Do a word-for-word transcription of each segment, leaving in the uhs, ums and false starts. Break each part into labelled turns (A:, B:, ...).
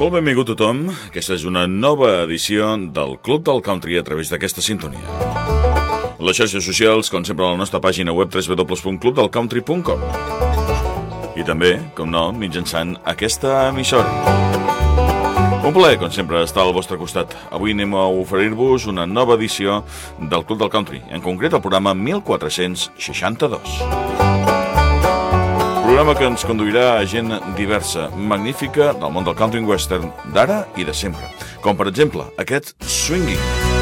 A: Molt benvingut tothom. Aquesta és una nova edició del Club del Country a través d'aquesta sintonia. Les xarxes socials, com sempre, a la nostra pàgina web w w w punt club del country punt com. I també, com no, mitjançant aquesta emissora. Un plaer, com sempre, estar al vostre costat. Avui anem a oferir-vos una nova edició del Club del Country, en concret el programa mil quatre-cents seixanta-dos. Programa que ens conduirà a gent diversa, magnífica del món del country western d'ara i de sempre. Com, per exemple, aquest Swinging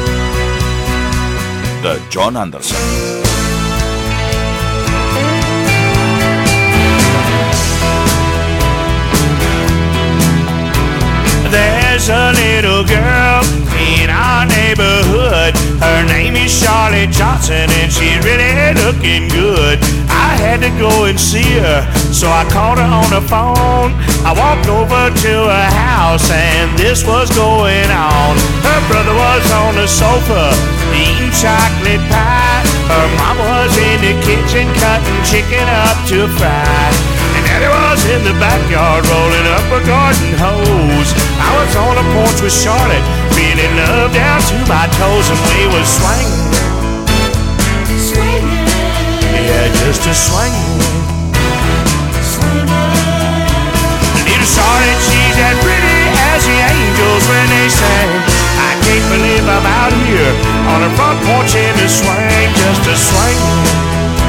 A: de John Anderson.
B: There's a little girl in our neighborhood. Her name is Charlotte Johnson and she's really looking good. I had to go and see her, so I called her on the phone. I walked over to her house and this was going on. Her brother was on the sofa eating chocolate pie. Her mom was in the kitchen cutting chicken up to fry. And Daddy was in the backyard rolling up a garden hose. I was on the porch with Charlotte, feeling love down to my toes, and we was swinging, swinging, yeah, just a swinging, swinging. Little Charlotte, she's as pretty as the angels when they sing. I can't believe I'm out here on the front porch in the swing, just a swinging.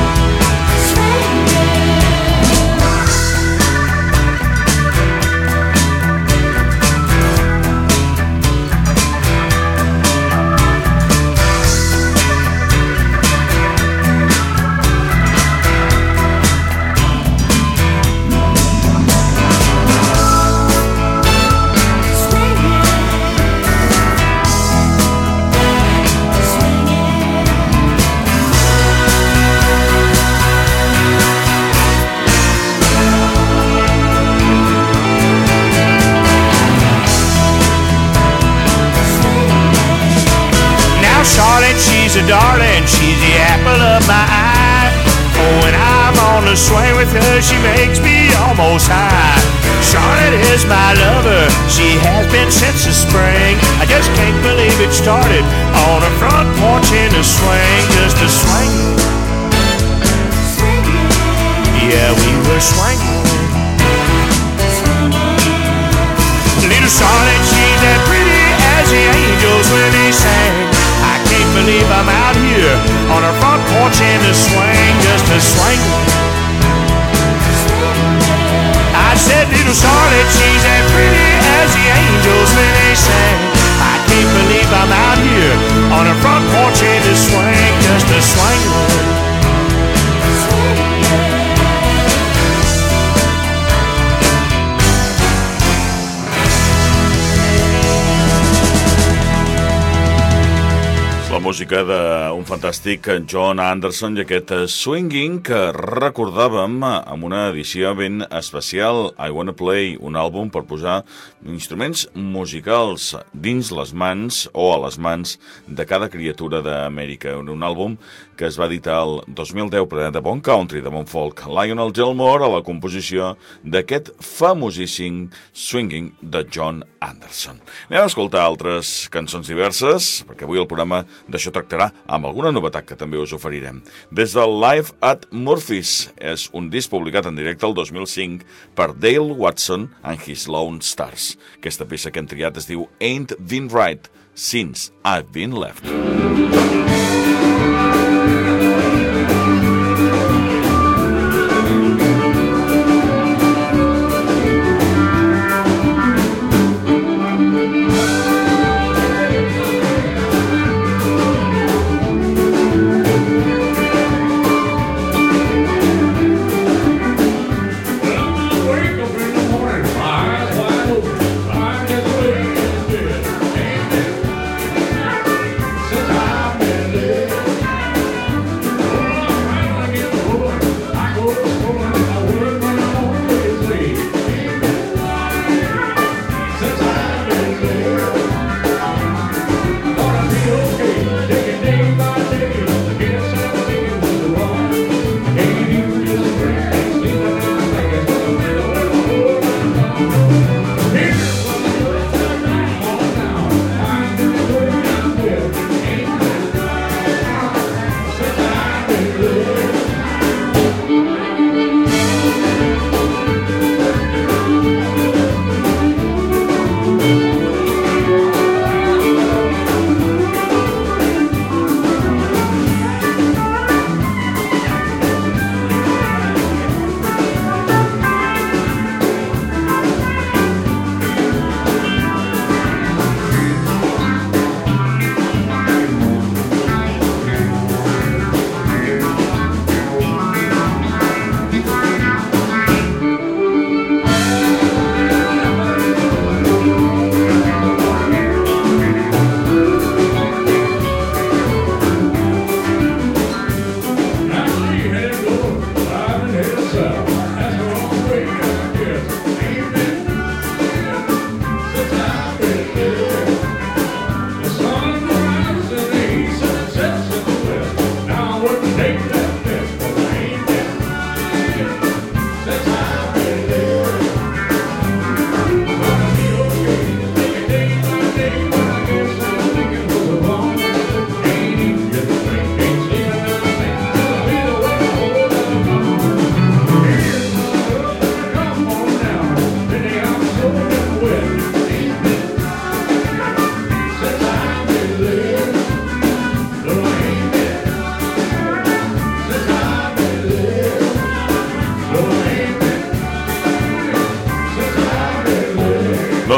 B: Charlotte, she's a darling, she's the apple of my eye. Oh, when I'm on the swing with her, she makes me almost high. Charlotte is my lover, she has been since the spring. I just can't believe it started on her front porch in the swing, just a swing. Yeah, we were swinging. Little Charlotte, she's as pretty as the angels when they sing. I can't believe I'm out here on her front porch in the swing, just a swing. I said, little Charlotte, she's as pretty as the angels when they sing. I can't believe I'm out here on her front porch in the swing, just a swing.
A: La música d'un fantàstic John Anderson i aquest Swinging que recordàvem amb una edició ben especial, I Wanna Play, un àlbum per posar instruments musicals dins les mans o a les mans de cada criatura d'Amèrica. Un àlbum que es va editar el dos mil deu ple de bon country, de bon folk. Lionel Gilmore a la composició d'aquest famosíssim Swinging de John Anderson. Anem a escoltar altres cançons diverses, perquè avui el programa d'això tractarà amb alguna novetat que també us oferirem. Des del Live at Murphy's és un disc publicat en directe el dos mil cinc per Dale Watson and His Lone Stars. Aquesta peça que hem triat es diu Ain't Been Right Since I've Been Left.
C: Since I've been living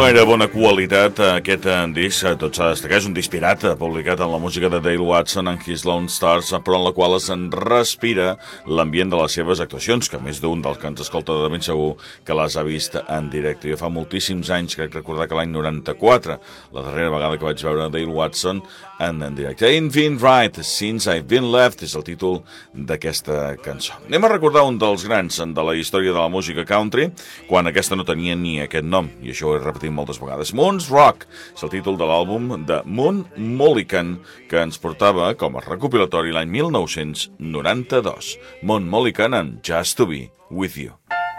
A: gaire bona qualitat aquest disc, tot s'ha de destacar, és un disc pirata publicat en la música de Dale Watson and His Lone Stars, però en la qual es respira l'ambient de les seves actuacions, que més d'un dels que ens escolta de ben segur que les ha vist en directe. Jo fa moltíssims anys, crec recordar que l'any noranta-quatre, la darrera vegada que vaig veure Dale Watson en, en directe. Ain't been right since I've been left és el títol d'aquesta cançó. Anem a recordar un dels grans de la història de la música country, quan aquesta no tenia ni aquest nom, i això ho he repetit moltes vegades. Moon's Rock és el títol de l'àlbum de Moon Mullican, que ens portava com a recopilatori l'any mil nou-cents noranta-dos. Moon Mullican and Just to Be With You.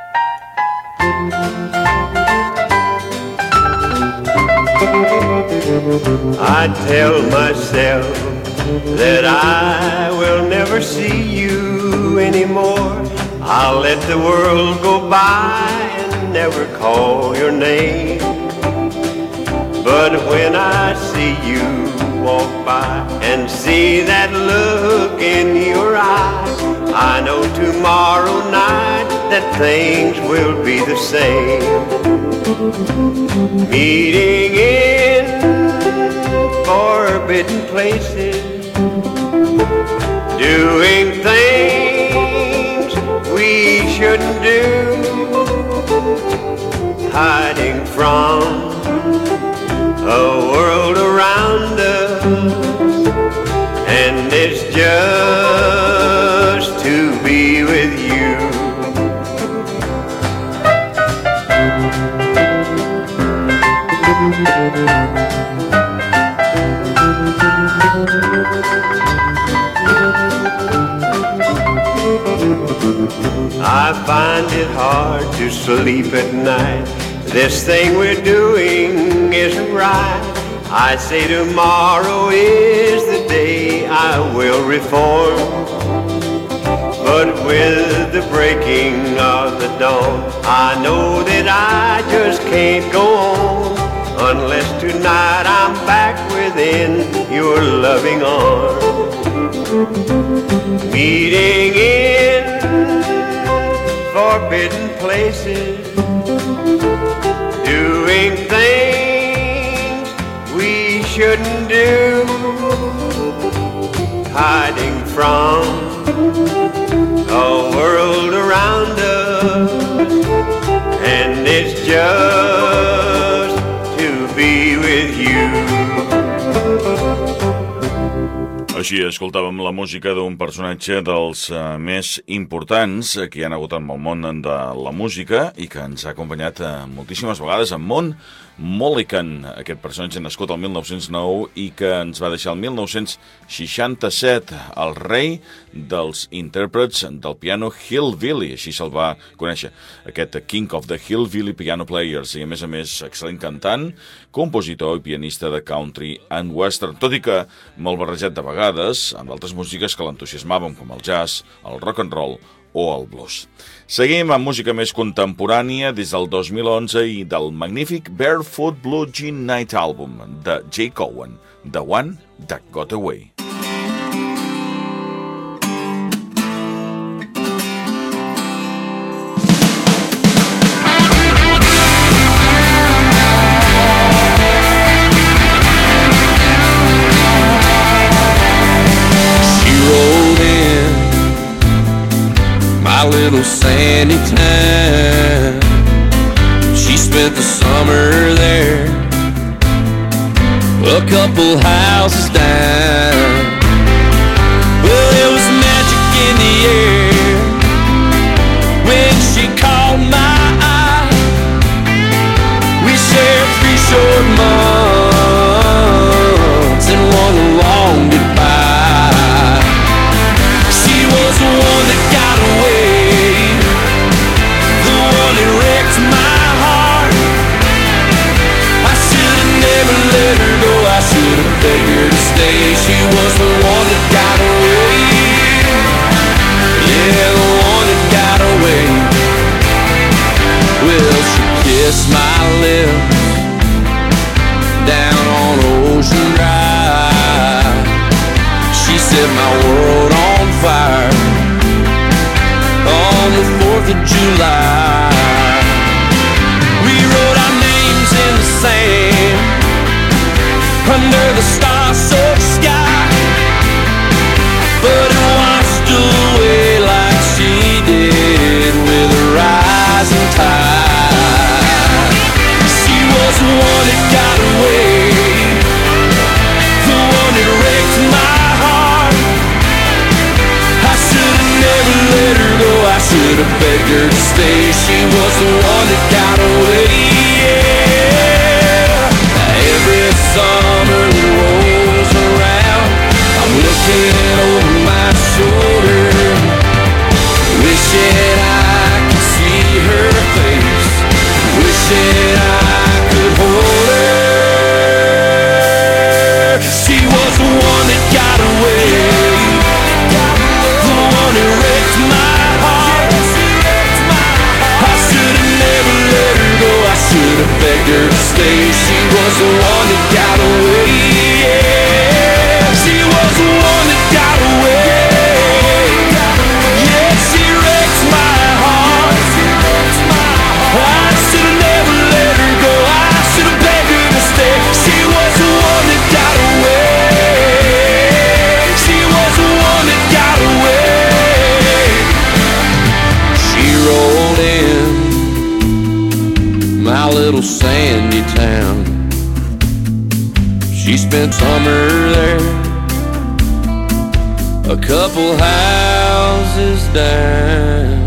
C: I tell myself that I will never see you anymore. I'll let the world go by and never call your name. But when I see you walk by and see that look in your eyes, I know tomorrow night that things will be the same. Meeting in forbidden places, doing things we shouldn't do, hiding from a world around us, and it's just to be with you. I find it hard to sleep at night. This thing we're doing isn't right. I say tomorrow is the day I will reform. But with the breaking of the dawn, I know that I just can't go on unless tonight I'm back within your loving arms. Meeting in forbidden places, doing things we shouldn't do, hiding from a world around us, and it's just to be with you.
A: Així escoltàvem la música d'un personatge dels uh, més importants que hi ha hagut en el món de la música i que ens ha acompanyat uh, moltíssimes vegades, en Moon Mullican, aquest personatge nascut el mil nou-cents nou i que ens va deixar el mil nou-cents seixanta-set, el rei dels intèrprets del piano Hillbilly, així se'l va conèixer, aquest King of the Hillbilly Piano Players, i a més a més excel·lent cantant, compositor i pianista de country and western, tot i que molt barrejat de vegades amb altres músiques que l'entusiasmaven, com el jazz, el rock and roll o el blues. Seguim amb música més contemporània des del dos mil onze i del magnífic Barefoot Blue Jean Night Album de Jake Owen, The One That Got Away.
D: Little sandy town, she spent the summer there, a couple houses down. Well, there was magic in the air when she caught my eye. We shared three short months and one long goodbye. She was the one that got away, begged her to stay. She was the one that got away. Yeah, the one that got away. Well, she kissed my lips down on Ocean Drive. She set my world on fire on the fourth of July. We wrote our names in the under the star-soaked sky, but it washed away like she did with a rising tide. She was the one that got away, the one that wrecked my heart. I should have never let her go, I should have begged her to stay. She was the one that got away, yeah. Every summer that rolls around, I'm looking over my shoulder, wishing I could see her face, wishing I could hold her. She was the one that got away, the one that wrecked my heart. I should have never let her go, I should have begged her to stay. She was the one that got away, yeah. She was the one that got away, yeah. She wrecked my heart. I should have never let her go, I should have begged her to stay. She was the one that got away, she was the one that got away. She rolled in my little sandy town. She spent summer there, a couple houses down.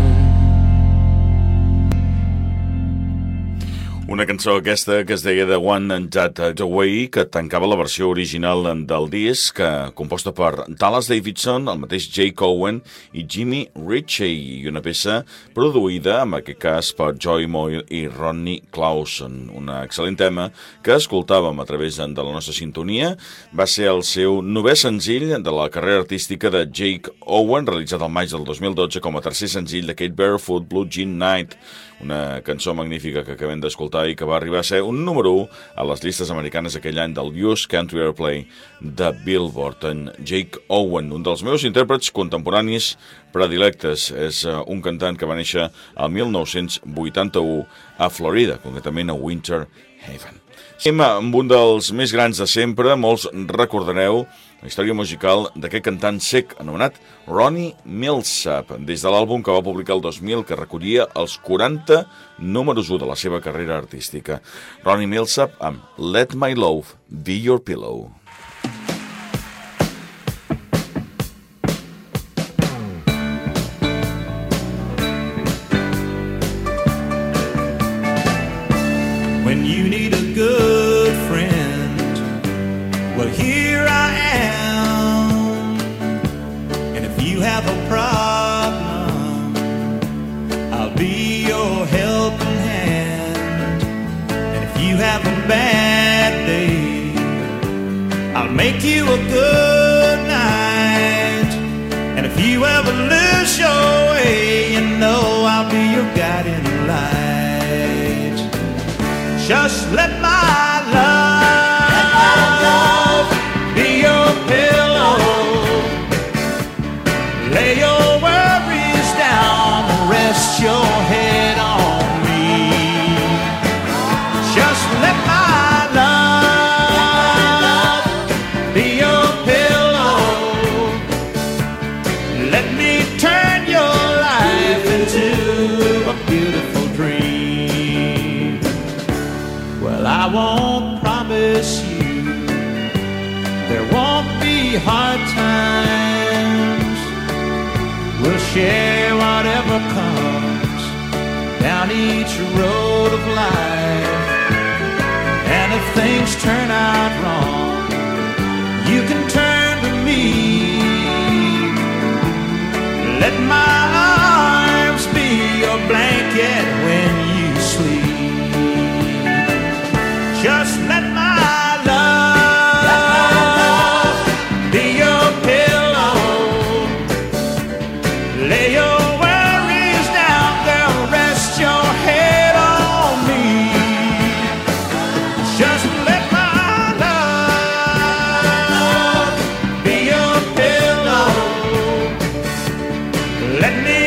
A: Una cançó aquesta que es deia The One That Away, que tancava la versió original del disc, composta per Dallas Davidson, el mateix Jake Owen i Jimmy Ritchie, i una peça produïda, en aquest cas, per Joy Moyle i Ronnie Clausen. Un excel·lent tema que escoltàvem a través de la nostra sintonia. Va ser el seu novè senzill de la carrera artística de Jake Owen, realitzat al maig del dos mil dotze com a tercer senzill d'aquest Barefoot Blue Jean Night, una cançó magnífica que acabem d'escoltar i que va arribar a ser un número u a les llistes americanes aquell any del U S Country Airplay de Billboard. En Jake Owen, un dels meus intèrprets contemporanis predilectes, és un cantant que va néixer el mil nou-cents vuitanta-u a Florida, concretament a Winter Haven. Anem amb un dels més grans de sempre, molts recordareu la història musical d'aquest cantant sec anomenat Ronnie Milsap, des de l'àlbum que va publicar el dos mil, que recollia els quaranta números u de la seva carrera artística. Ronnie Milsap amb Let My Love Be Your Pillow.
B: When you need a good friend, well, here I am. And if you have a problem, I'll be your helping hand. And if you have a bad day, I'll make you a good night. And if you ever lose your way, you know I'll be your guiding light. Just let my love, let my love be your pillow. Lay your worries down, rest your head on me. Just let my love be your pillow. Let me turn your life into a beautiful dream. Well, I won't promise you there won't be hard times. We'll share whatever comes down each road of life. And if things turn out wrong, you can turn to me. Let my arms be your blanket when you sleep. Just let my love, let my love be your pillow. Lay your worries down, girl, rest your head on me. Just let my love be your pillow. Let me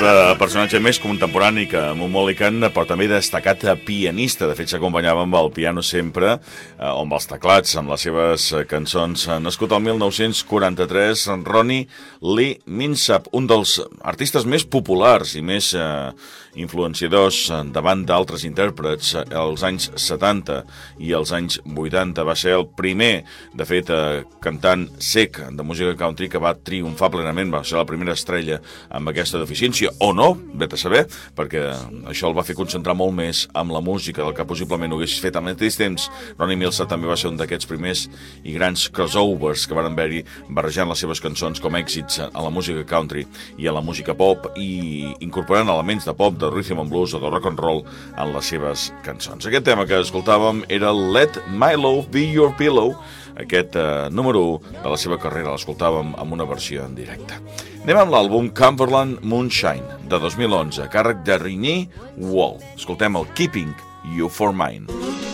A: altre personatge més contemporani que Mullican, però també destacat pianista. De fet, s'acompanyava amb el piano sempre, eh, o amb els teclats, amb les seves cançons. Nascut el mil nou-cents quaranta-tres, Ronnie Lee Minsap, un dels artistes més populars i més eh, influenciadors davant d'altres intèrprets als anys setanta i als anys vuitanta. Va ser el primer, de fet, eh, cantant sec de música country que va triomfar plenament, va ser la primera estrella amb aquesta deficiència, o no, vet a saber, perquè això el va fer concentrar molt més amb la música del que possiblement ho hagués fet. Al mateix temps, Ronnie Milsap també va ser un d'aquests primers i grans crossovers que van haver-hi barrejant les seves cançons com èxits a la música country i a la música pop i incorporant elements de pop, de rhythm and blues o de rock and roll en les seves cançons. Aquest tema que escoltàvem era Let My Love Be Your Pillow, aquest eh, número u de la seva carrera. L'escoltàvem amb una versió en directe. Anem amb l'àlbum Cumberland Moonshine de dos mil onze, a càrrec de Renee Wall. Escoltem el Keeping You For Mine.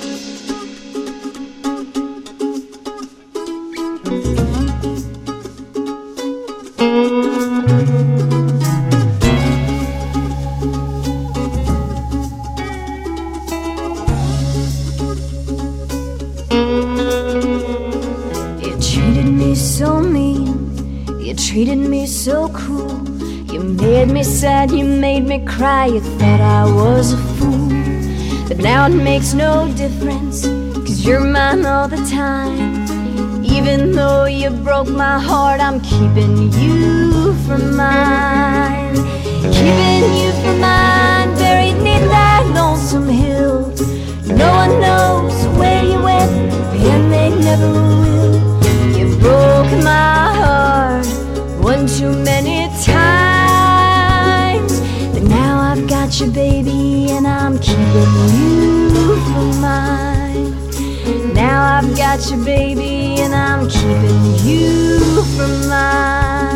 E: Treated me so cruel. You made me sad, you made me cry. You thought I was a fool. But now it makes no difference, 'cause you're mine all the time. Even though you broke my heart, I'm keeping you for mine. Keeping you for mine, buried neath that lonesome hill. No one knows where you went, and they never will. You broke my heart one too many times, but now I've got you, baby, and I'm keeping you for mine. Now I've got you, baby, and I'm keeping you for mine.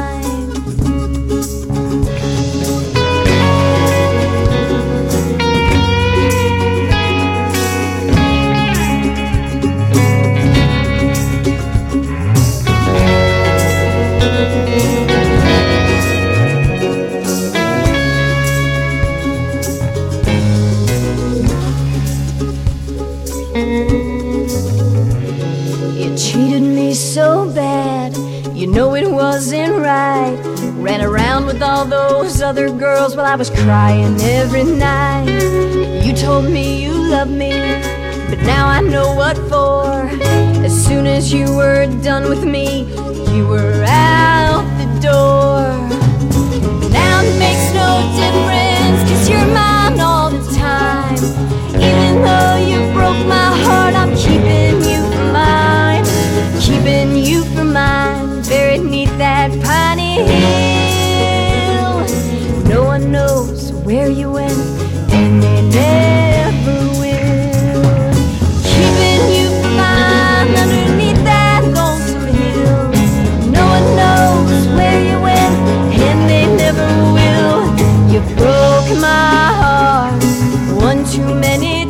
E: So bad, you know it wasn't right. Ran around with all those other girls while I was crying every night. You told me you loved me, but now I know what for. As soon as you were done with me, you were out the door. Now it makes no difference, 'cause you're mine all the time. Even though you broke my heart, I'm keeping you for mine. Keeping you for mine, buried neath that piney hill. No one knows where you went, and they never will. Keeping you for mine, underneath that lonesome hill. No one knows where you went, and they never will. You broke my heart one too many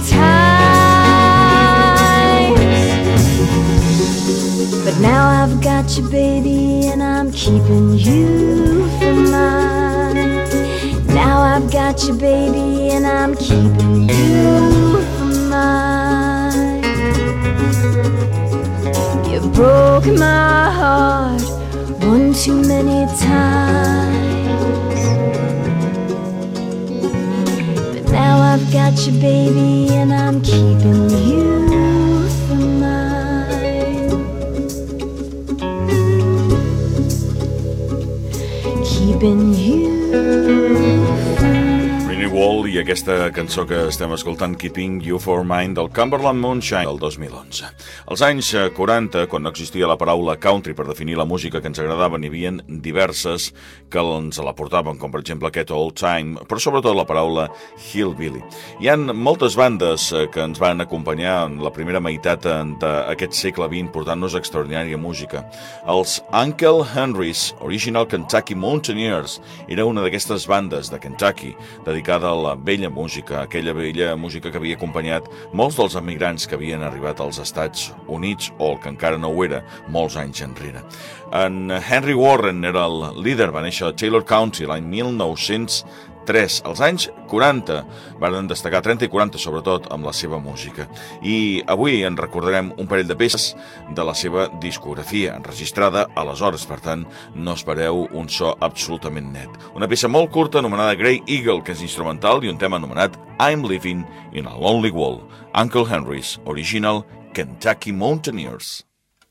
E: times, but now I've got you, baby, and I'm keeping you for mine. Now I've got you, baby, and I'm keeping you for mine. You broke my heart one too many times, but now I've got you, baby, and I'm keeping you for mine. Keeping you for mine.
A: Renee Wall i aquesta cançó que estem escoltant, Keeping You For Mine, del Cumberland Moonshine del dos mil onze. Als anys quaranta, quan no existia la paraula country per definir la música que ens agradava, n'hi havia diverses que ens la portaven, com per exemple aquest Old Time, però sobretot la paraula hillbilly. Hi ha moltes bandes que ens van acompanyar en la primera meitat d'aquest segle vint, portant-nos extraordinària música. Els Uncle Henry's Original Kentucky Mountaineers era una d'aquestes bandes de Kentucky dedicada a la vella música, aquella vella música que havia acompanyat molts dels emigrants que havien arribat als Estats Units, o el que encara no ho era, molts anys enrere. En Henry Warren era el líder, va néixer a Taylor County l'any mil nou-cents tres. Als anys quaranta van destacar trenta i quaranta, sobretot, amb la seva música. I avui en recordarem un parell de peces de la seva discografia, enregistrada aleshores, per tant, no espereu un so absolutament net. Una peça molt curta anomenada Grey Eagle, que és instrumental, i un tema anomenat I'm Living in a Lonely Wall, Uncle Henry's Original Kentucky Mountaineers.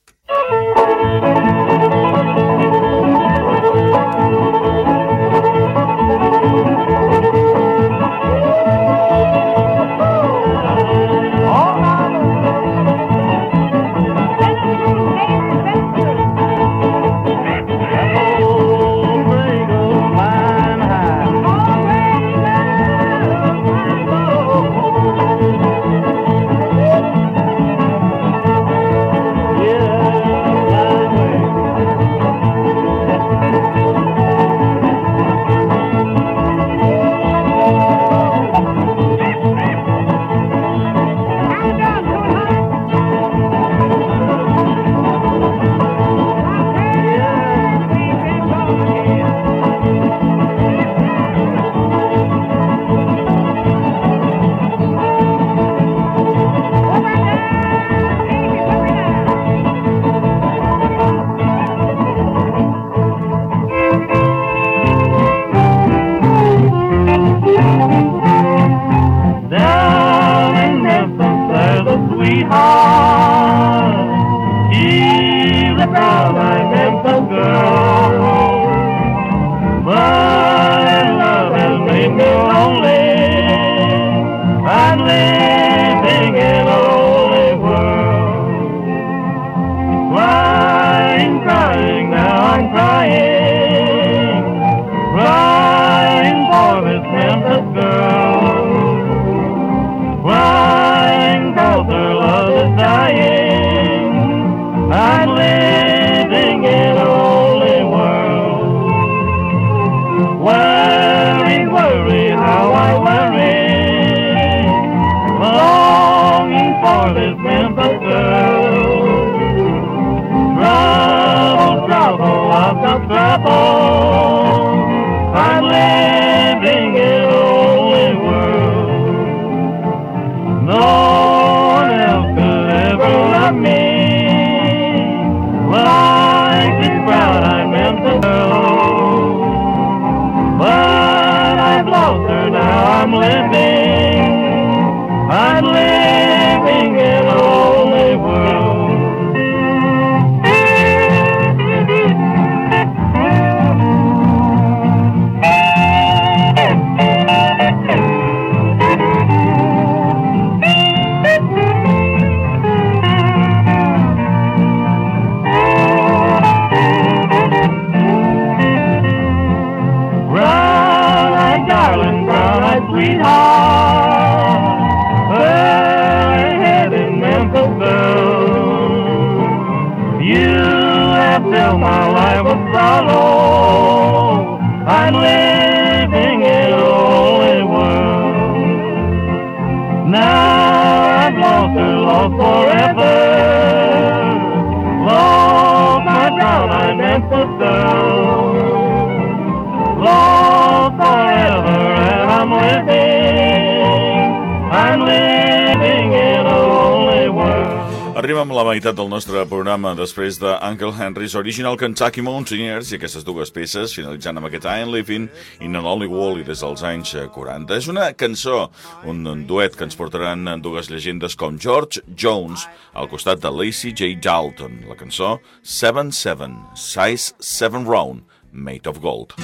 A: Arribem a la meitat del nostre programa després de Uncle Henry's Original Kentucky Mountaineers i aquestes dues peces, finalitzant amb aquest I'm Living in a Lonely Wall des dels anys quaranta. És una cançó, un duet que ens portaran dues llegendes com George Jones al costat de Lacey J. Dalton. La cançó seven seven, Size seven Round, Made of Gold.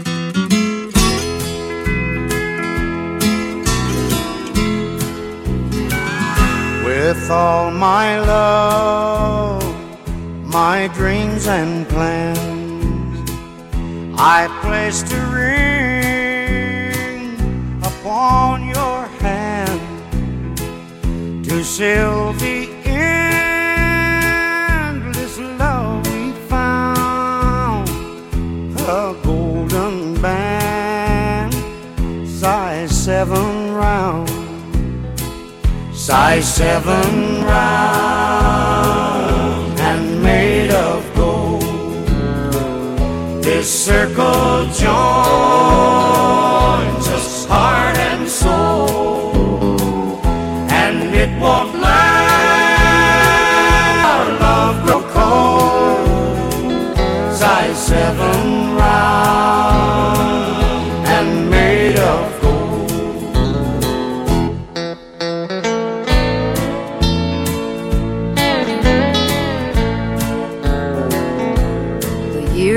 F: With all my love, my dreams and plans, I placed a ring upon your hand to seal the endless love we found, a golden band, size seven round. Size seven round and made of gold. This circle joins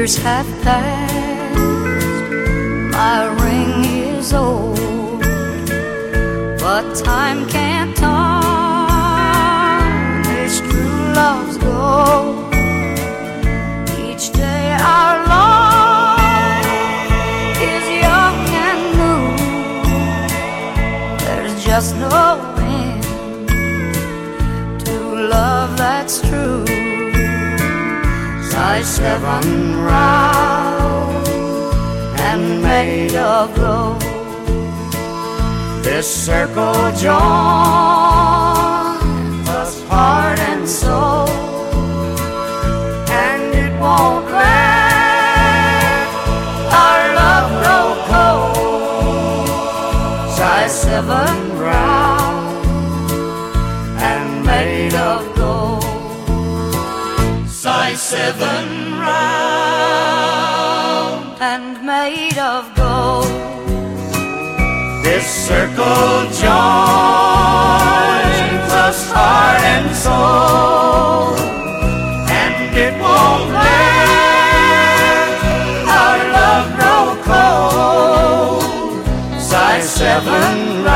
E: years have passed, my ring is old, but time can't tarnish true love's gold. Each day our love is young and new. There's just no end to love that's true. Size seven round and made of gold. This circle joins us heart and soul, and it won't let our love grow cold. Size seven round and made of gold. Size seven round and made of gold. This circle joins us heart and soul, and it won't let our love grow cold. Size seven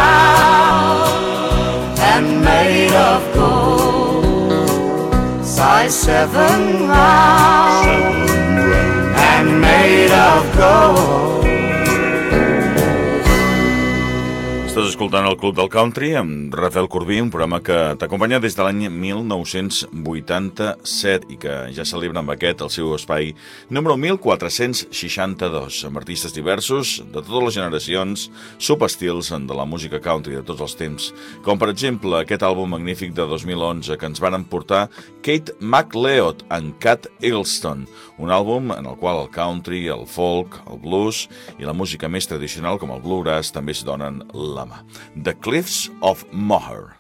E: round and made of gold. Size seven round and made of gold.
A: Estàs escoltant el Club del Country amb Rafael Corbí, un programa que t'acompanya des de l'any mil nou-cents vuitanta-set i que ja celebra amb aquest el seu espai número mil quatre-cents seixanta-dos, amb artistes diversos de totes les generacions, subestils de la música country de tots els temps, com per exemple aquest àlbum magnífic de dos mil onze que ens van emportar Kate McLeod and Cat Eggleston, un àlbum en el qual el country, el folk, el blues i la música més tradicional com el bluegrass també es donen la mà. The Cliffs of Moher.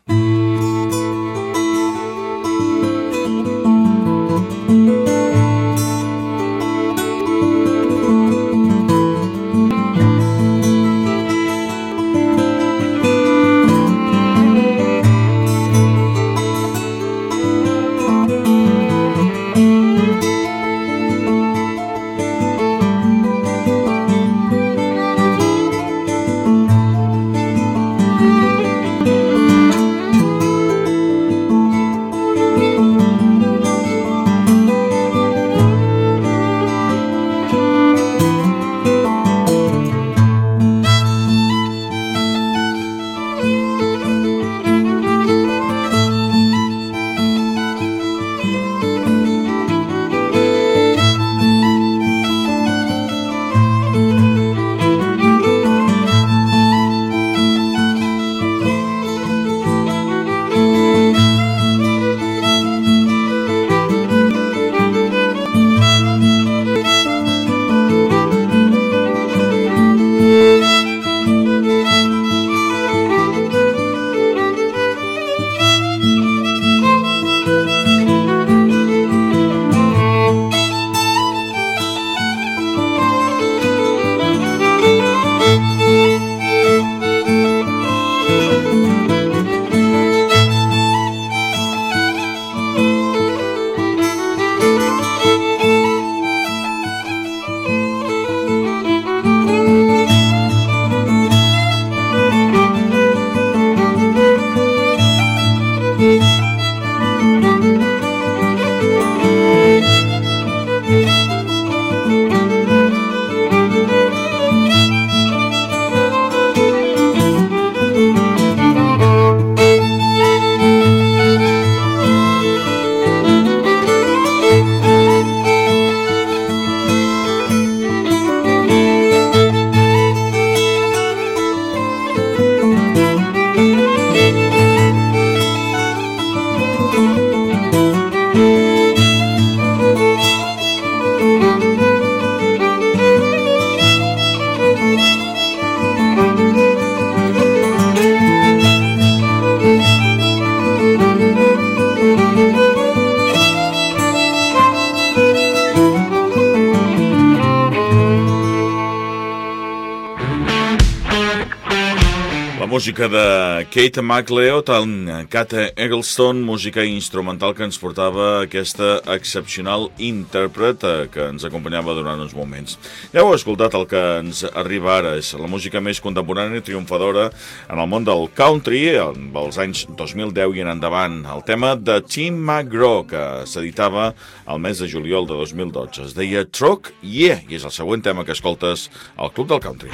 A: música de Kate McLeod, en Kate Eggleston, música instrumental que ens portava aquesta excepcional intèrpret que ens acompanyava durant uns moments. Ja heu escoltat el que ens arriba ara, és la música més contemporània i triomfadora en el món del country, als anys dos mil deu i en endavant. El tema de Tim McGraw, que s'editava al mes de juliol de dos mil dotze. Es deia Truck Yeah, i és el següent tema que escoltes al Club del Country.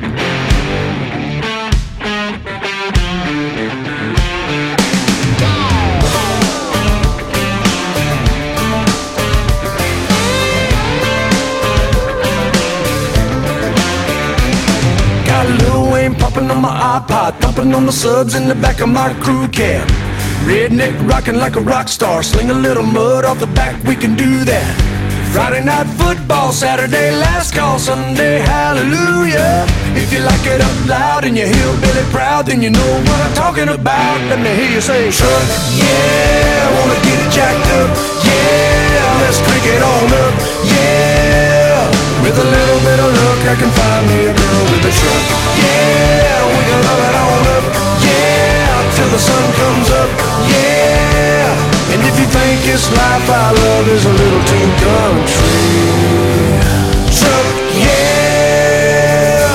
F: Got Lil Wayne popping on my iPod, thumping on the subs in the back of my crew cab. Redneck rocking like a rock star, sling a little mud off the back, we can do that. Friday night football, Saturday last call, Sunday hallelujah. If you like it up loud and you're hillbilly proud, then you know what I'm talking about. Let me hear you say, truck, yeah, wanna get it jacked up, yeah, let's crank it on up, yeah. With a little bit of luck, I can find me a girl with a truck, yeah, we can love it on up, yeah, till the sun comes up, yeah. And if you think this life I love is a little too country, truck, yeah.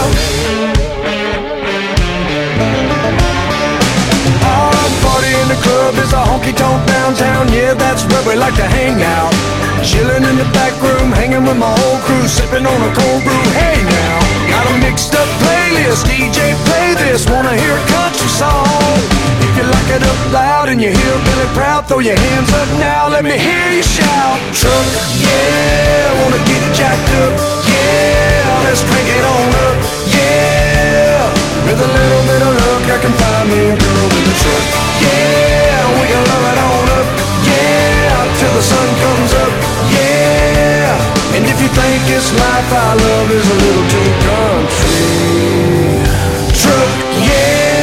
F: Our party in the club is a honky-tonk downtown, yeah, that's where we like to hang out. Chilling in the back room, hanging with my whole crew, sipping on a cold brew, hey now. Got a mixed up playlist, D J play this, wanna hear a country song. If you like it up loud and you're hillbilly proud, throw your hands up now, let me hear you shout. Truck, yeah, wanna get it jacked up, yeah, let's crank it on up, yeah. With a little bit of luck, I can find me a girl with a truck, yeah, we can love it on up, yeah, till the sun comes up, yeah. And if you think this life I love is a little too country, truck, yeah.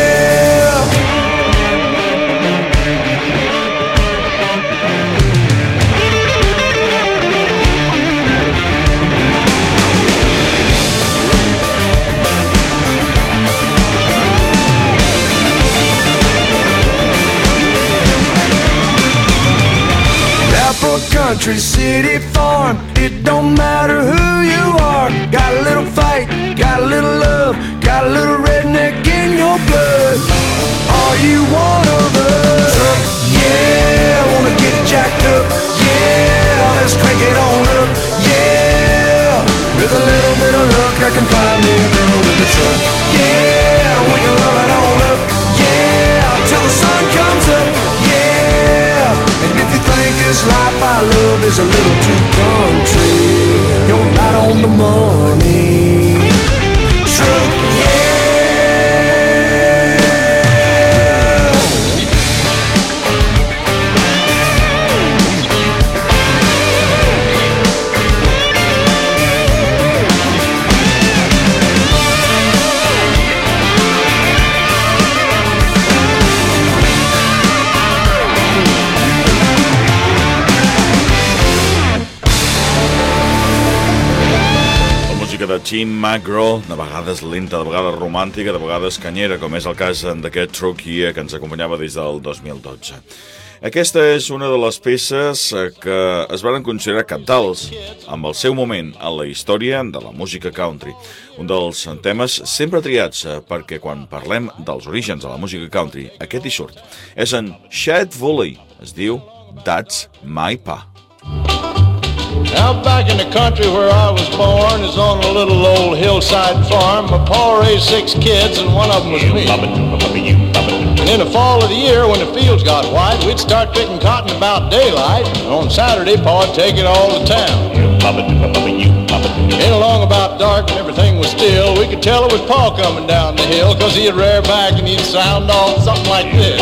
F: Country, city, farm, it don't matter who you are. Got a little fight, got a little love, got a little redneck in your blood. Are you one of us? Truck, yeah, wanna get it jacked up, yeah, let's crank it on up, yeah. With a little bit of luck, I can find me a girl with a truck, yeah, we can love it on up, yeah, till the sun comes up, yeah. And if you think this life I love is a little too country, you're right on the money. Truck, yeah.
A: De Tim McGraw, de vegades lenta, de vegades romàntica, de vegades canyera, com és el cas d'aquest Truck Yeah que ens acompanyava des del dos mil dotze. Aquesta és una de les peces que es van considerar cabdals amb el seu moment en la història de la música country. Un dels temes sempre triats perquè quan parlem dels orígens de la música country, aquest hi surt. És en Chet Woolley, es diu That's My Pa.
G: Out back in the country where I was born is on a little old hillside farm. My pa raised six kids and one of them was me. And in the fall of the year when the fields got white, we'd start picking cotton about daylight. And on Saturday, pa'd take it all to town. In along about dark and everything was still, we could tell it was pa coming down the hill, cause he'd rear back and he'd sound off something like this.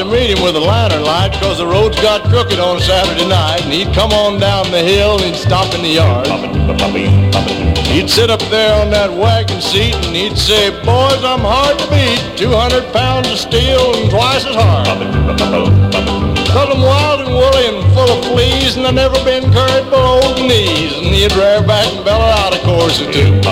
G: meet him with a lantern light because the roads got crooked on Saturday night, and he'd come on down the hill and he'd stop in the yard. He'd sit up there on that wagon seat and he'd say, boys, I'm hard to beat, two hundred pounds of steel and twice as hard. Cause I'm wild and woolly and full of fleas, and I've never been curried below the knees. And he'd rear back and bellow out a chorus or two.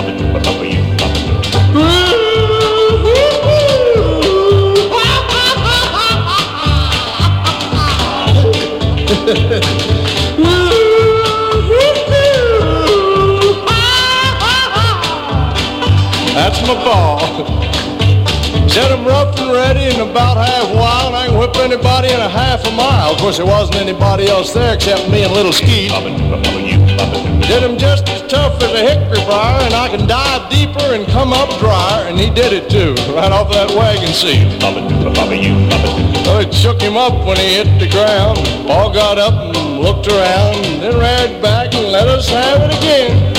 G: That's my ball. Set him rough and ready in about half wild. I can whip anybody in a half a mile. Of course, there wasn't anybody else there except me and little Skeet. Did him just as tough as a hickory briar, and I can dive deeper and come up drier. And he did it too, right off of that wagon seat. So it shook him up when he hit the ground. Paul got up and looked around, and then reared back and let us have it again.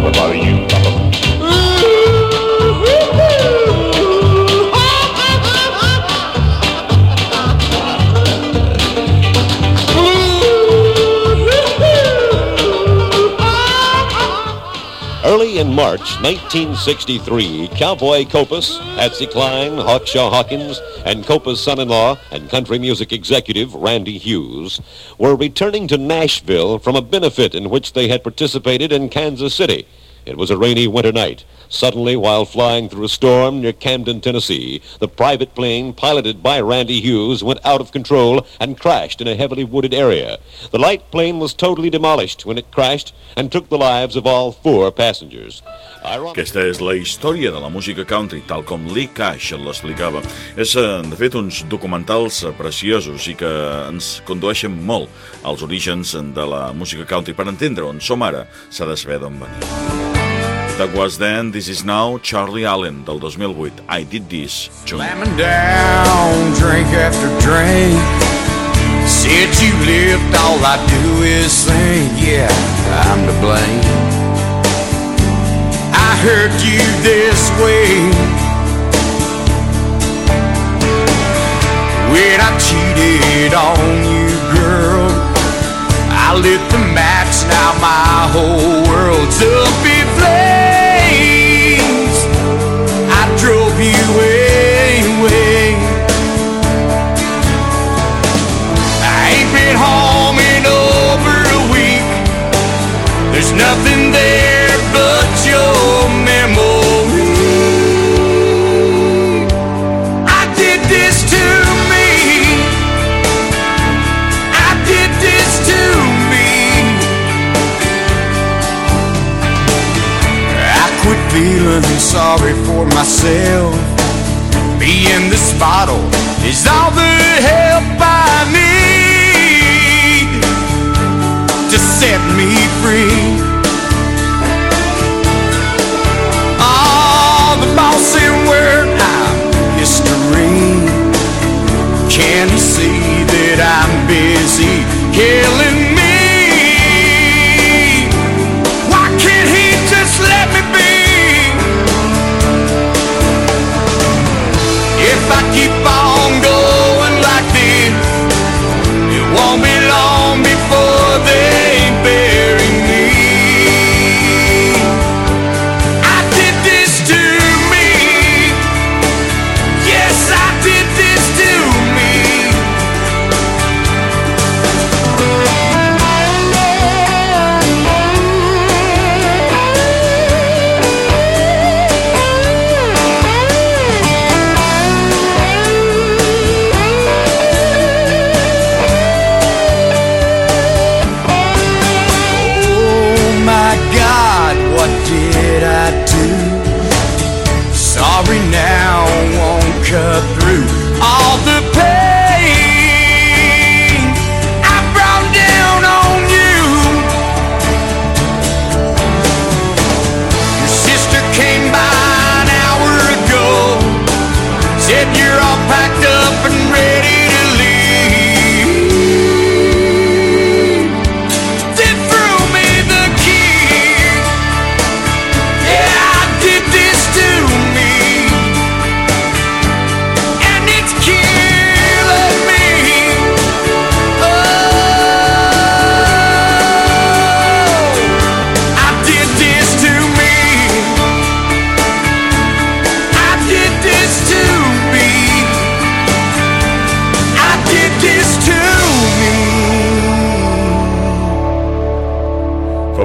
H: Early in March nineteen sixty-three, Cowboy Copas, Patsy Cline, Hawkshaw Hawkins, and Copas' son-in-law and country music executive Randy Hughes were returning to Nashville from a benefit in which they had participated in Kansas City. It was a rainy winter night. Suddenly, while flying through a storm near Camden, Tennessee, the private plane piloted by Randy Hughes went out of control and crashed in a heavily wooded area. The light plane was totally demolished when it crashed and took the lives of all four passengers.
A: Aquesta és la història de la música country, tal com Lee Cash l'explicava. És, de fet, uns documentals preciosos i que ens condueixen molt als orígens de la música country. Per entendre on som ara, s'ha de saber d'on venim. That was then, this is now, Charlie Allen, del dos mil vuit. I Did This, Junior.
F: Slamming down, drink after drink. Said you lived, all I do is think, yeah, I'm to blame. I hurt you this way when I cheated on you, girl. I lit the match, now my whole world's up in flames. I drove you away. I ain't been home in over a week. There's nothing there but your memory. I did this to me. I did this to me. I quit feeling sorry for myself. Being this bottle is all the help I need to set me free. Oh, the boss and word, I'm history. Can you see that I'm busy killing me? Why can't he just let me be? If I keep on going like this, it won't be long before they bury me. I did this to me. Yes, I did this to me.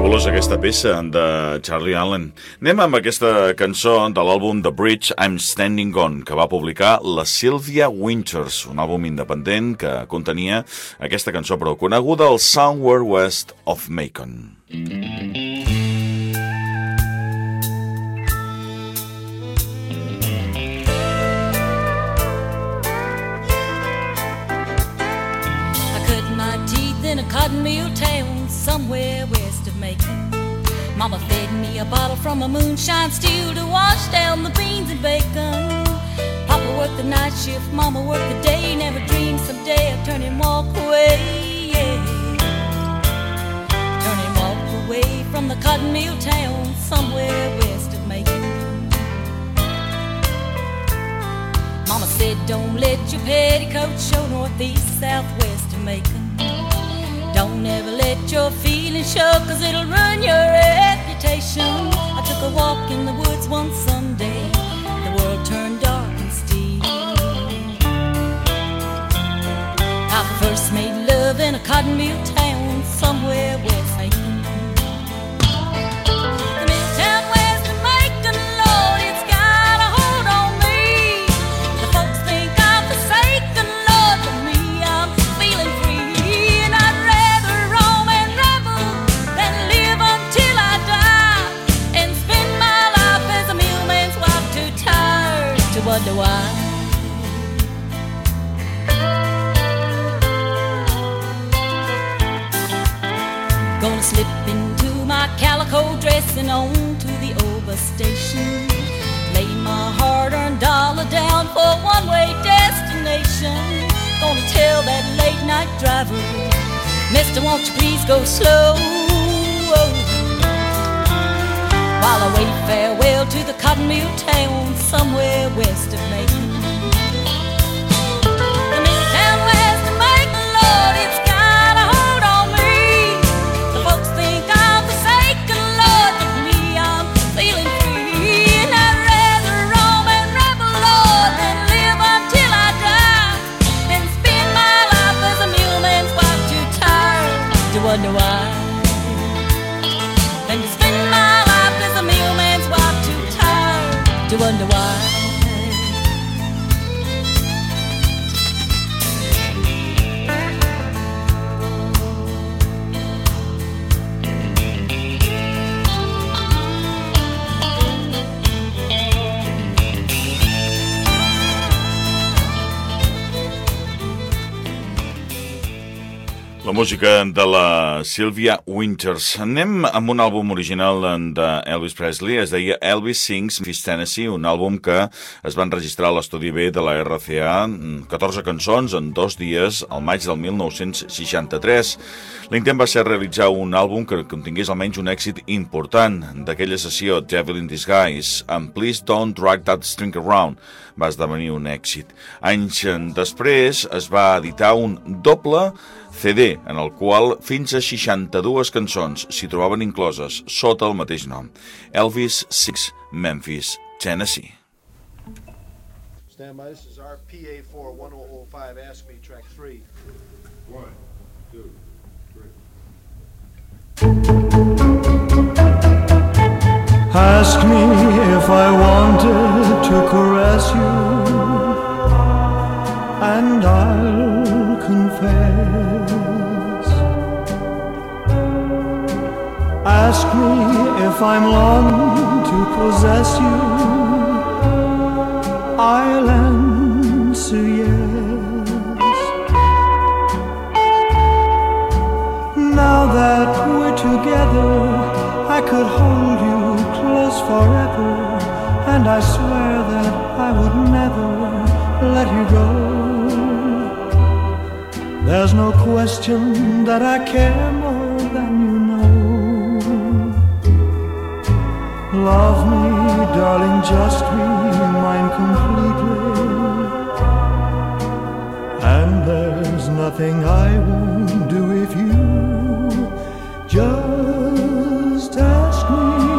A: Fabulosa aquesta peça de Charlie Allen. Anem amb aquesta cançó de l'àlbum The Bridge I'm Standing On, que va publicar la Sylvia Winters, un àlbum independent que contenia aquesta cançó prou coneguda, el Somewhere West of Macon.
I: In a cotton mill town somewhere west of Macon, Mama fed me a bottle from a moonshine still to wash down the beans and bacon. Papa worked the night shift, Mama worked the day, never dreamed someday I'd turn and walk away, yeah. Turn and walk away from the cotton mill town somewhere west of Macon. Mama said don't let your petticoats show northeast, southwest of Macon. Don't ever let your feelings show, cause it'll ruin your reputation. I took a walk in the woods one Sunday, the world turned dark and still. I first made love in a cotton mill town somewhere west Macon. The mill town west of Macon, Lord, it's got a hold on me. The folks think I'm forsaken, Lord, but me, I'm feeling free. And I'd wonder why. Gonna slip into my calico dress and on to the old bus station. Lay my hard-earned dollar down for a one-way destination. Gonna tell that late-night driver, Mister, won't you please go slow, while I wave farewell to the cotton mill town somewhere west of Macon. The mill town west of Macon, Lord, it's got a hold on me. The folks think I'm forsaken, Lord, but me, I'm feeling free. And I'd rather roam and rebel, Lord, than live until I die, than spend my life as a muleman's wife, too tired to wonder why. Than to spend my life as a mailman's wife, too tired to wonder why.
A: La música de la Sylvia Winters. Anem amb un àlbum original d'Elvis Presley, es deia Elvis Sings Memphis, Tennessee, un àlbum que es va enregistrar a l'estudi B de la R C A, catorze cançons en dos dies, al maig del mil nou-cents seixanta-tres. L'intent va ser realitzar un àlbum que contingués almenys un èxit important. D'aquella sessió, Devil in Disguise, amb Please Don't Drag That String Around, va esdevenir un èxit. Anys després es va editar un doble C D, en el qual fins a seixanta-dues cançons s'hi trobaven incloses sota el mateix nom. Elvis Sings Memphis, Tennessee.
J: Stand by, this is our P A four one oh oh five, Ask Me, track three. One, two, three.
F: Ask me if I wanted to caress you, and I'll confess. Ask me if I'm longing to possess you, I'll answer yes. Now that we're together, I could hold you close forever, and I swear that I would never let you go. There's no question that I care more than you know. Love me, darling, just be mine completely, and there's nothing I won't do if you just ask me.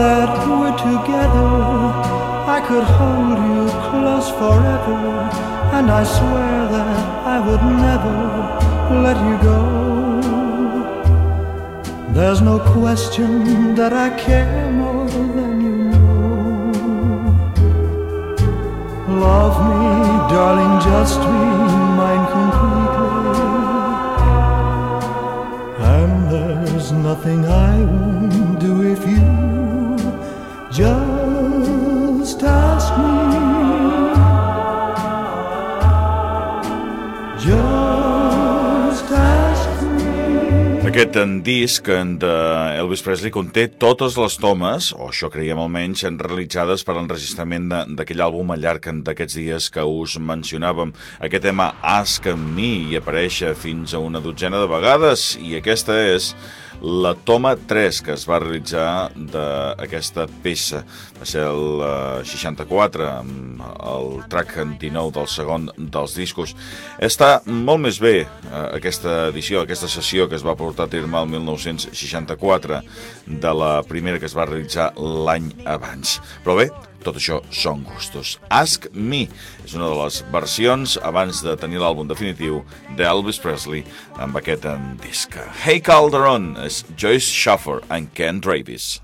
F: that we're together, I could hold you close forever, and I swear that I would never let you go. There's no question that I care more than you know. Love me, darling, just me, mine completely. And there's nothing I won't do if you just ask me. Just ask me.
A: Aquest en disc d'Elvis Presley conté totes les tomes, o això creiem almenys, realitzades per l'enregistrament d'aquell àlbum al llarg d'aquests dies que us mencionàvem. Aquest tema Ask Me hi apareix fins a una dotzena de vegades, i aquesta és la toma tres que es va realitzar d'aquesta peça. Va ser el seixanta-quatre, el track dinou del segon dels discos. Està molt més bé aquesta edició, aquesta sessió que es va portar a terme el mil nou-cents seixanta-quatre de la primera que es va realitzar l'any abans. Però bé, tot això són gustos. Ask Me és una de les versions abans de tenir l'àlbum definitiu d'Elvis Presley amb aquest disc. Hey Calderon és Joyce Schaffer and Ken Travis.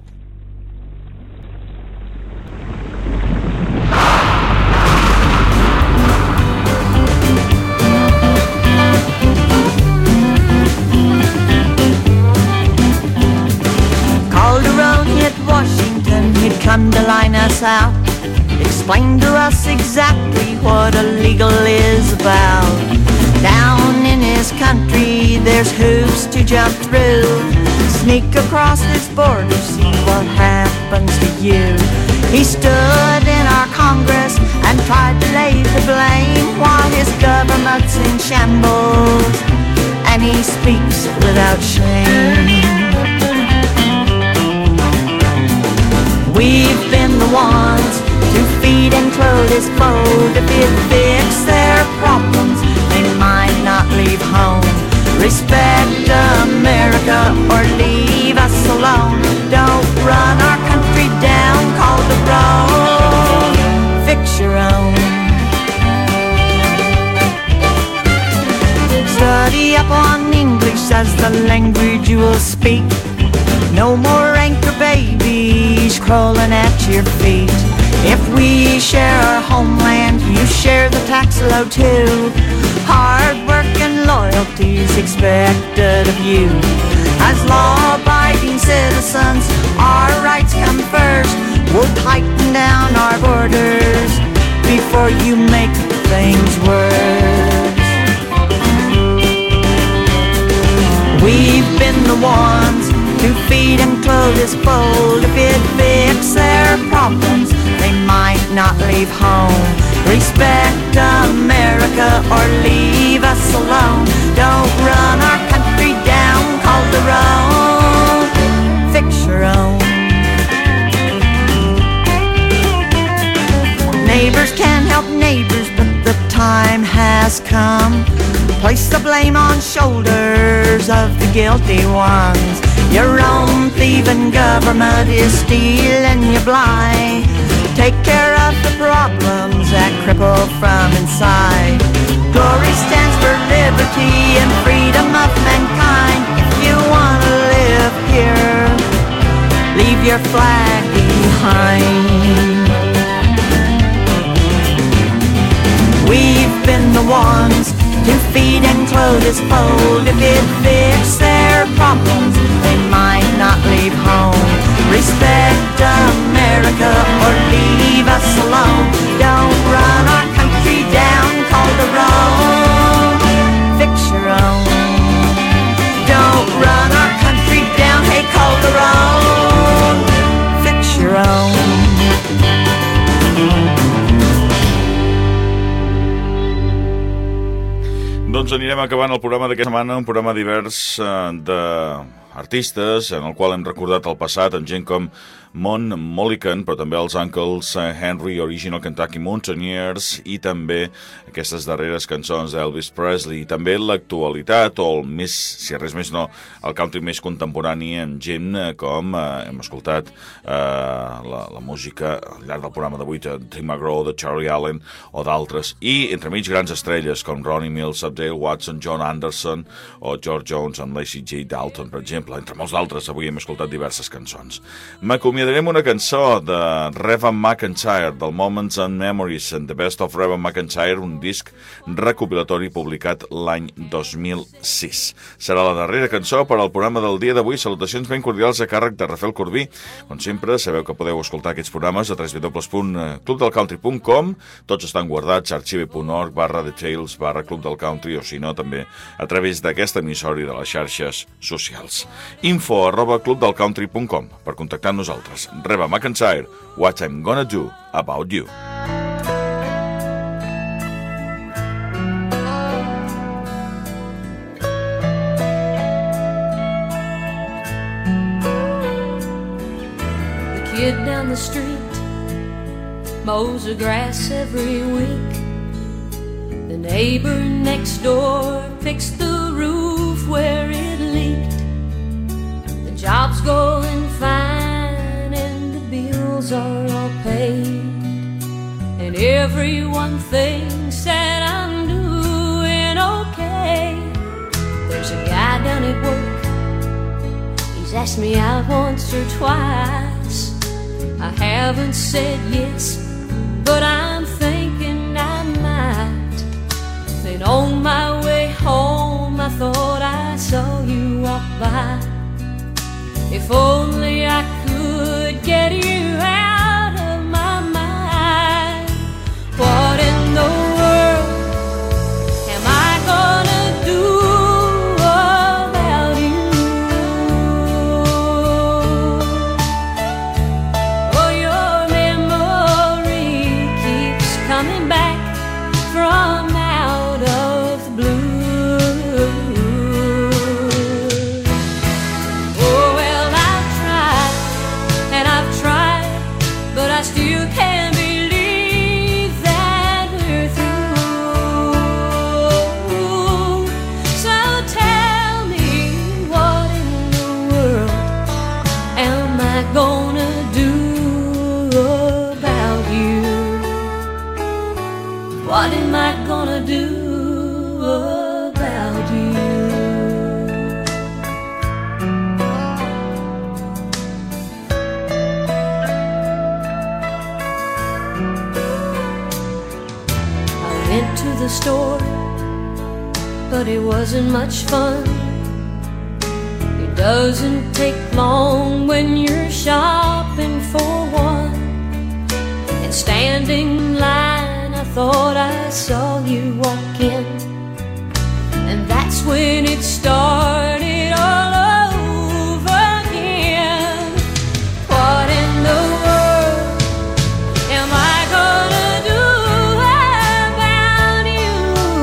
K: Calderon hit Washington, he'd come to line us out, explain to us exactly what illegal is about. Down in his country there's hoops to jump through, sneak across this border, see what happens to you. He stood in our Congress and tried to lay the blame while his government's in shambles, and he speaks without shame. We've been the ones to feed and clothe his foe, to fix their problems they might not leave home. Respect America or leave us alone. Don't run our country down, call the road. Fix your own. Study up on English as the language you will speak. No more anchor babies crawling at your feet. If we share our homeland, you share the tax load too. Hard work and loyalty's expected of you. As law-abiding citizens, our rights come first. We'll tighten down our borders before you make things worse. We've been the ones to feed and clothe his foe, to fix their problems they might not leave home. Respect America or leave us alone. Don't run our country down, call the road. Fix your own. Neighbors can't help neighbors, but the time has come. Place the blame on shoulders of the guilty ones. Your own thieving government is stealing you blind. Take care of the problems that cripple from inside. Glory stands for liberty and freedom of mankind. If you want to live here, leave your flag behind. We've been the ones to feed and clothe his foe, to fix their problems they might not leave home. Respect America or leave us alone. Don't run our country down, call the road. Fix your own. Don't run our country down, hey, call the road. Fix your own.
A: Doncs anirem acabant el programa d'aquesta setmana, un programa divers eh, d'artistes en el qual hem recordat el passat amb gent com Mon Mullican, però també els Uncles Henry, Original Kentucky Mountaineers, i també aquestes darreres cançons d'Elvis Presley, i també l'actualitat, o el més, si res més no, el country més contemporani amb gent com eh, hem escoltat eh, la, la música al llarg del programa d'avui de Tim McGraw, de Charlie Allen o d'altres, i entremig grans estrelles com Ronnie Mills, Dale Watson, John Anderson o George Jones amb Lacey J. Dalton, per exemple, entre molts d'altres. Avui hem escoltat diverses cançons. M'acomiadarem una cançó de Reba McEntire, del Moments and Memories and the Best of Reba McEntire, un disc recopilatori publicat l'any dos mil sis. Serà la darrera cançó per al programa del dia d'avui. Salutacions ben cordials a càrrec de Rafael Corbí. Com sempre, sabeu que podeu escoltar aquests programes a w w w punt club del country punt com. Tots estan guardats a arxive punt org barra details barra Club del Country, o si no, també a través d'aquesta emissora i de les xarxes socials. Info arroba club del country punt com per contactar amb nosaltres. Reba McEntire, What I'm Gonna Do About You.
L: The kid down the street mows the grass every week. The neighbor next door fixed the roof where it leaked. The job's going fine and the bills are all paid, and everyone thinks that I'm doing okay. There's a guy down at work, he's asked me out once or twice. I haven't said yes, but I'm thinking I might. Then on my way home I thought I saw you walk by. If only I could get you out of my mind. What in the world am I gonna do about you? Oh, your memory keeps coming back from out of the blue. Oh, well, I've tried and I've tried, but I still can't believe that we're through. So tell me, what in the world am I gonna do about you? What am I gonna do about you? I went to the store, but it wasn't much fun. It doesn't take long when you're shopping for one. And standing in line, I thought I saw you walk in, and that's when it started all over again. What in the world am I gonna do about you?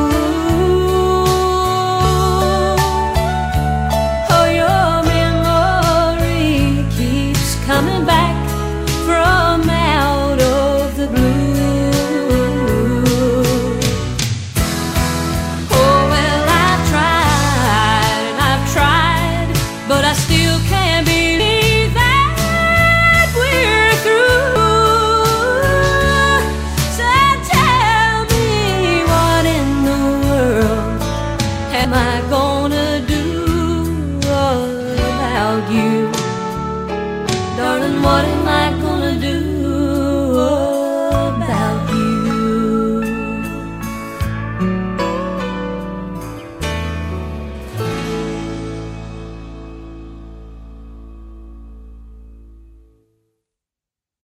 L: Oh, your memory keeps coming back from out of the blue. What